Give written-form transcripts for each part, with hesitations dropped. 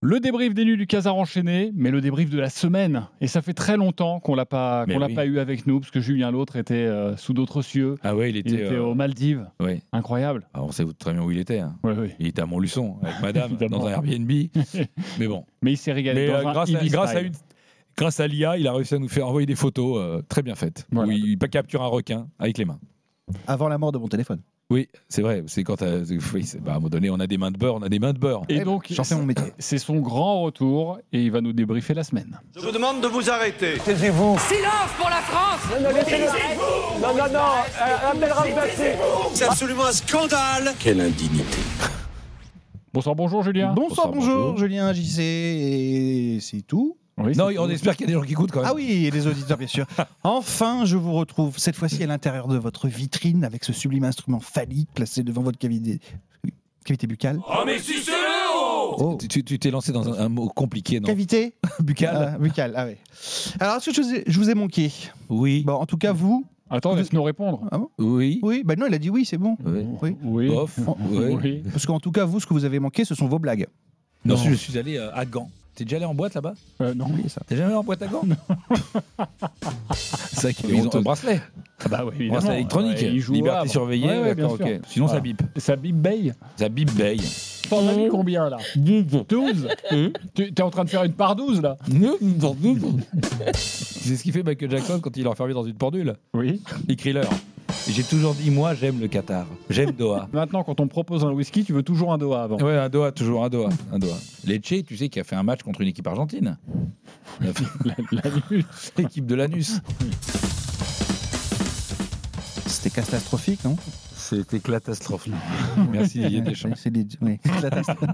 Le débrief des nuls du Casar enchaîné, mais le débrief de la semaine. Et ça fait très longtemps qu'on l'a pas eu avec nous, parce que Julien l'autre était sous d'autres cieux. Ah ouais, il était aux Maldives. Ouais. Incroyable. Alors on sait très bien où il était. Hein. Ouais. Il était à Montluçon avec madame dans un Airbnb. Mais bon. Mais il s'est régalé. Grâce à l'IA, il a réussi à nous faire envoyer des photos très bien faites. Voilà. Où il capture un requin avec les mains. Avant la mort de mon téléphone. Oui, c'est vrai. C'est quand à un moment donné, on a des mains de beurre, Et donc, j'en fais mon métier. C'est son grand retour et il va nous débriefer la semaine. Je vous demande de vous arrêter. Taisez-vous. Silence pour la France. C'est absolument un scandale. Quelle indignité. Bonjour Julien. Bonjour Julien JC, et c'est tout. Oui, non, on espère qu'il y a des gens qui écoutent quand même. Ah oui, et les auditeurs, bien sûr. Enfin, je vous retrouve, cette fois-ci à l'intérieur de votre vitrine, avec ce sublime instrument phallique placé devant votre cavité buccale. Oh mais si c'est le Oh. Tu t'es lancé dans un mot compliqué, non? Cavité Buccale. buccale, ah oui. Alors, est-ce que je vous ai manqué? Oui. Bon, en tout cas, vous... Attends, laisse-nous répondre. Ah bon? Oui. Oui, bah non, il a dit oui, c'est bon. Oui. Oui. Bof. Ouais. Oui. Parce qu'en tout cas, vous, ce que vous avez manqué, ce sont vos blagues. Non, je suis allé à Gand. T'es déjà allé en boîte là-bas? Non. Oui, ça. T'es jamais allé en boîte à Gand? C'est vrai qu'ils ont un bracelet. Ah bah oui, évidemment. Bracelet électronique. Il joue Liberté surveillée. Ouais, bien d'accord, sûr. ok. Sinon, ça bip. Ça bip baye. Ça bip baye. T'en as mis combien là? 12. Tu es en train de faire une par 12 là? C'est ce qu'il fait Michael Jackson quand il est enfermé dans une pendule. Oui. Il crie l'heure. J'ai toujours dit, moi, j'aime le Qatar. J'aime Doha. Maintenant, quand on me propose un whisky, tu veux toujours un Doha avant. Ouais, un Doha, toujours un Doha. Lecce, tu sais, qui a fait un match contre une équipe argentine. L'anus. L'équipe de l'anus. C'était catastrophique, non? C'était catastrophique. Merci Didier Deschamps. Oui, catastrophique.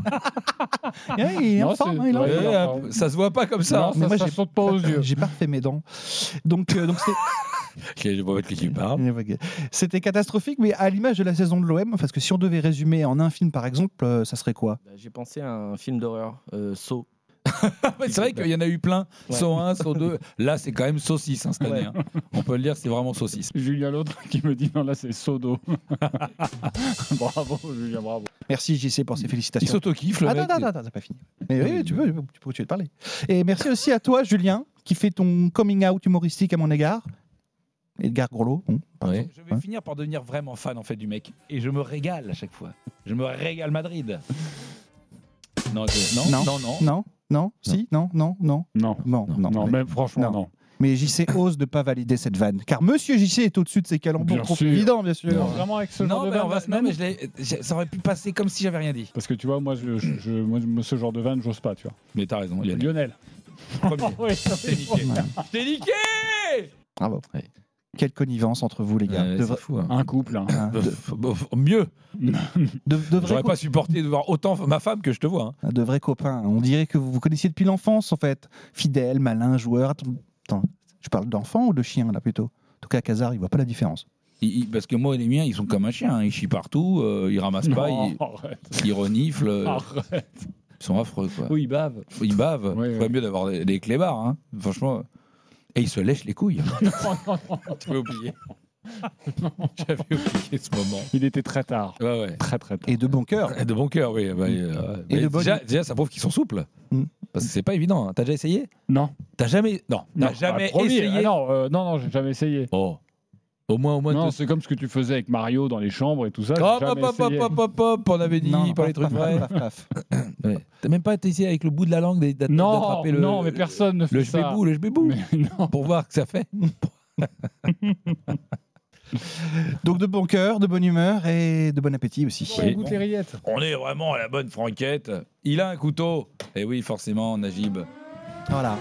Il est en forme, il est en forme. Ça se voit pas comme ça. Non, ça saute pas aux yeux. J'ai pas refait mes dents. Donc Je vais pas mettre qui tu parles. c'était catastrophique, mais à l'image de la saison de l'OM, parce que si on devait résumer en un film par exemple, ça serait quoi? J'ai pensé à un film d'horreur, Saw. C'est vrai qu'il y en a eu plein. Ouais. Saut 1, Saut 2. Là, c'est quand même saucisse cette année. Hein. On peut le dire, c'est vraiment saucisse. Julien l'autre qui me dit non, là c'est Sodo. Bravo Julien, bravo. Merci JC pour ces Il félicitations. s'auto-kiffe, le mec. Attends, c'est pas fini. Mais oui, tu peux te parler. Et merci aussi à toi Julien, qui fait ton coming out humoristique à mon égard. Edgar Grolot. Ouais. Je vais finir par devenir vraiment fan en fait du mec. Et je me régale à chaque fois. Je me régale Madrid. Non, si, non. Non, même franchement, non. Mais JC ose ne pas valider cette vanne. Car Monsieur JC est au-dessus de ses calembours Bien trop sûr. évidents, bien sûr. Non, vraiment avec ce genre de vanne. ça aurait pu passer comme si j'avais rien dit. Parce que tu vois, moi, moi, ce genre de vanne, j'ose pas, tu vois. Mais t'as raison, Lionel. Premier. Oui, Je t'ai niqué. Je t'ai niqué. Bravo. Ouais. Quelle connivence entre vous, les gars. C'est fou. Hein. Un couple. Hein. Mieux. De J'aurais pas supporté de voir autant ma femme que je te vois. Hein. De vrais copains. On dirait que vous vous connaissiez depuis l'enfance, en fait. Fidèle, malin, joueur. Attends, je parle d'enfant ou de chien, là, plutôt? En tout cas, Casar, il voit pas la différence. Parce que moi et les miens, ils sont comme un chien. Hein. Ils chient partout, ils ramassent pas, ils reniflent. Arrête. Ils sont affreux, quoi. Oui, ils bavent. Ils bavent. Ouais, C'est pas mieux d'avoir des clébards, hein. Franchement. Et ils se lèchent les couilles. Non. Tu m'as oublié. J'avais oublié ce moment. Il était très tard. Ouais. Très tard. Et de bon cœur. De bon cœur, oui. Et de bonne... déjà, ça prouve qu'ils sont souples. Parce que c'est pas évident. Hein. T'as déjà essayé? Non. T'as jamais essayé? Non, j'ai jamais essayé. Oh. Au moins. Non, c'est comme ce que tu faisais avec Mario dans les chambres et tout ça. Hop, on avait dit, pas les trucs vrais. Ouais. T'as même pas essayé avec le bout de la langue d'attraper le. Non, mais personne ne fait ça. Le jbébou. Mais non. Pour voir ce que ça fait. Donc de bon cœur, de bonne humeur et de bon appétit aussi. On goûte les rillettes. On est vraiment à la bonne franquette. Il a un couteau. Et oui, forcément, Najib. Voilà.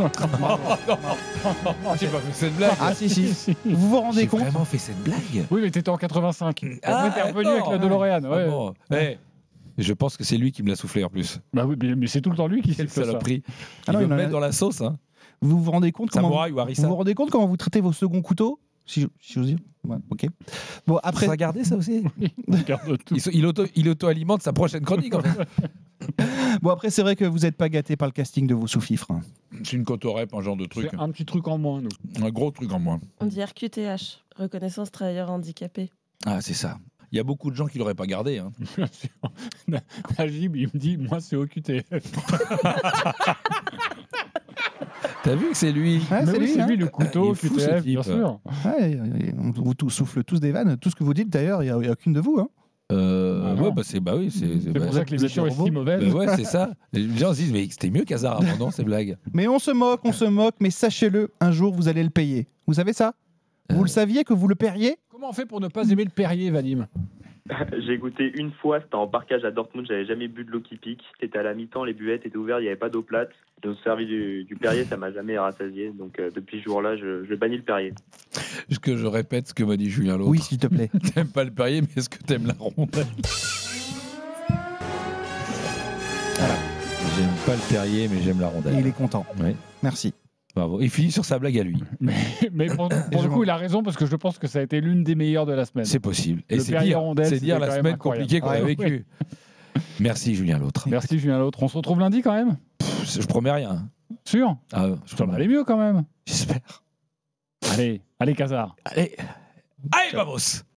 J'ai pas fait cette blague. Ah si. Vous vous rendez compte? J'ai vraiment fait cette blague? Oui, mais t'étais en 85. Après, t'es revenu avec la DeLorean. Ouais. Bon. Je pense que c'est lui qui me l'a soufflé en plus. Bah oui, mais c'est tout le temps lui qui s'est Quelle fait ça. saloperie. Ah Il non, veut il me en a- mettre dans la sauce. Hein. Vous vous rendez compte comment Samouraï ou Harissa. vous vous rendez compte comment vous traitez vos seconds couteaux? Si j'ose dire. Ouais, ok. Bon, après. Ça a gardé ça aussi. Regarde tout. Il auto-alimente sa prochaine chronique en fait. Bon, après, c'est vrai que vous n'êtes pas gâté par le casting de vos sous-fifres. Hein. C'est une cotorep, un genre de truc. C'est un petit truc en moins, nous. Un gros truc en moins. On dit RQTH, reconnaissance travailleur handicapé. Ah, c'est ça. Il y a beaucoup de gens qui l'auraient pas gardé. Hein. Najib, il me dit, moi, c'est OQTF. T'as vu que c'est lui? Ouais, Mais c'est lui, le couteau, Il est fou, ce QTF, type. bien sûr. Ouais, on vous souffle tous des vannes. Tout ce que vous dites, d'ailleurs, il n'y a aucune de vous. Hein. Ouais, bah c'est oui, C'est pour ça que l'émission est si mauvaise. Bah ouais, c'est ça. Les gens se disent mais c'était mieux qu'Hazard avant, non, ces blagues. Mais on se moque, mais sachez-le, un jour, vous allez le payer. Vous savez ça? Vous le saviez que vous le paieriez? Comment on fait pour ne pas aimer le Perrier, Vadim? J'ai goûté une fois, c'était en parkage à Dortmund, j'avais jamais bu de l'eau qui pique. C'était à la mi-temps, les buvettes étaient ouvertes, il n'y avait pas d'eau plate. J'ai servi du Perrier, ça m'a jamais rassasié. Donc depuis ce jour-là, je bannis le Perrier. Est-ce que je répète ce que m'a dit Julien l'autre? Oui, s'il te plaît. T'aimes pas le Perrier, mais est-ce que t'aimes la rondelle? Voilà. J'aime pas le Perrier, mais j'aime la rondelle. Et il est content. Oui. Merci. Bravo. Il finit sur sa blague à lui. Mais pour le coup, il a raison parce que je pense que ça a été l'une des meilleures de la semaine. C'est possible. Et Le c'est Perrier dire, rondelle, c'est c'était dire quand la même semaine incroyable. compliquée qu'on a Ouais. vécue. Merci Julien l'autre. Merci Julien l'autre. On se retrouve lundi quand même? Je promets rien. Sûr? Ah, je Ça va promets. aller mieux quand même. J'espère. Allez, Casar. Allez, vamos.